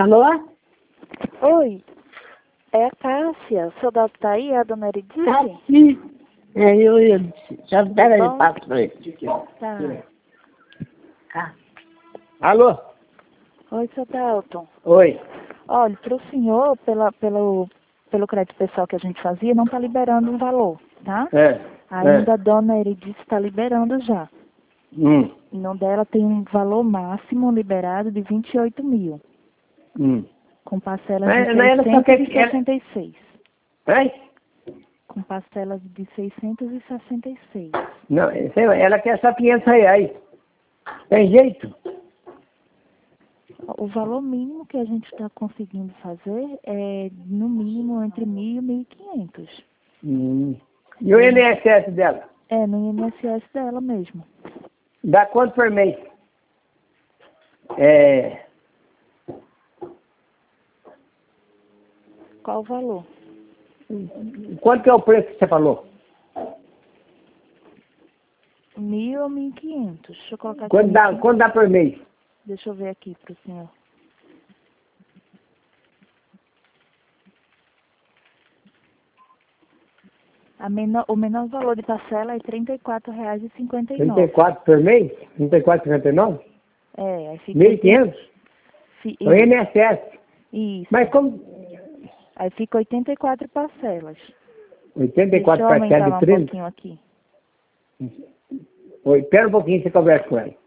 Alô? Oi, é a Cássia. O seu Dalton tá aí? É a dona Eridice? Tá sim. Eu disse. Já pera aí, bom? passo pra ele. Tá. Ah. Alô? Oi, seu Dalton. Oi. Olha, para o senhor, pelo crédito pessoal que a gente fazia, não está liberando o valor, tá? Ainda a dona Eridice está liberando já. Em nome dela tem um valor máximo liberado de 28 mil. Com parcelas de 666. Com parcelas de 666. Não, ela quer só 500 reais. Tem jeito? O valor mínimo que a gente está conseguindo fazer é, no mínimo, entre 1.000 e 1.500. E o INSS dela? É, no INSS dela mesmo. Dá quanto por mês? Qual o valor? Quanto que é o preço que você falou? 1.000 ou 1.500. Deixa eu colocar aqui. Quanto dá por mês? Deixa eu ver aqui para o senhor. O menor valor de parcela é R$ 34,59. 34 por mês? 34,59? É, aí fica... 1.500? O INSS. Isso. Mas como? Aí fica 84 parcelas. 84 parcelas de 30? Deixa eu aumentar 30? um pouquinho aqui. Oi, espera um pouquinho, você conversa com ela.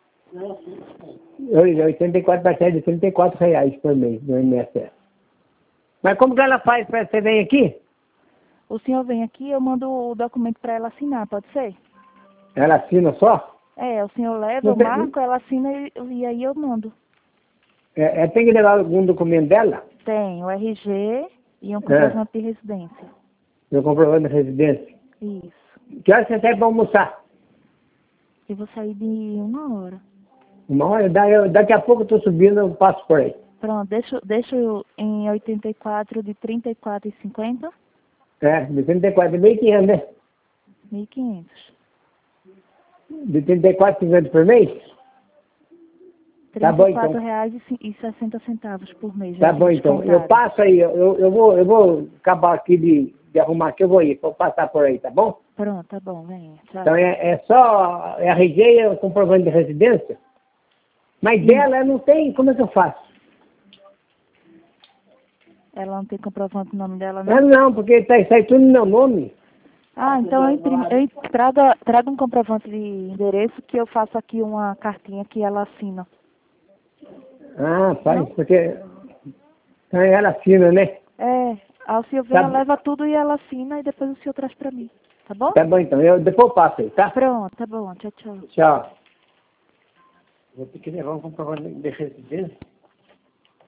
84 parcelas de 34 reais por mês no INSS. Mas como que ela faz para você vir aqui? O senhor vem aqui, eu mando o documento para ela assinar, pode ser? Ela assina só? É, o senhor leva, eu marco, ela assina e aí eu mando. Tem que levar algum documento dela? Tem, o RG e um comprovante de residência. Meu comprovante de residência. Isso. Que hora você sai para almoçar? Eu vou sair de 1 hora. 1 hora? Daqui a pouco eu estou subindo, eu passo por aí. Pronto, deixo em 84 de 34,50. De 34, de 1.500, né? 1.500. De 34,50 por mês? Tá bom, então. R$ 34,60 por mês. Tá bom, então. Eu passo aí, eu vou acabar aqui de arrumar aqui, eu vou ir, vou passar por aí, tá bom? Pronto, tá bom, venha. Tchau. Então é só RG e o comprovante de residência? Mas dela não tem, como é que eu faço? Ela não tem comprovante no nome dela, não? Não, porque tá isso aí tudo no meu nome. Ah, então traga um comprovante de endereço que eu faço aqui uma cartinha que ela assina. Ah, faz, porque ela assina, né? É, aí o senhor vem, ela leva tudo e ela assina e depois o senhor traz pra mim, tá bom? Tá bom, então, depois eu passo aí, tá? Pronto, tá bom, tchau, tchau. Tchau. Vou ter que levar um comprovante de residência.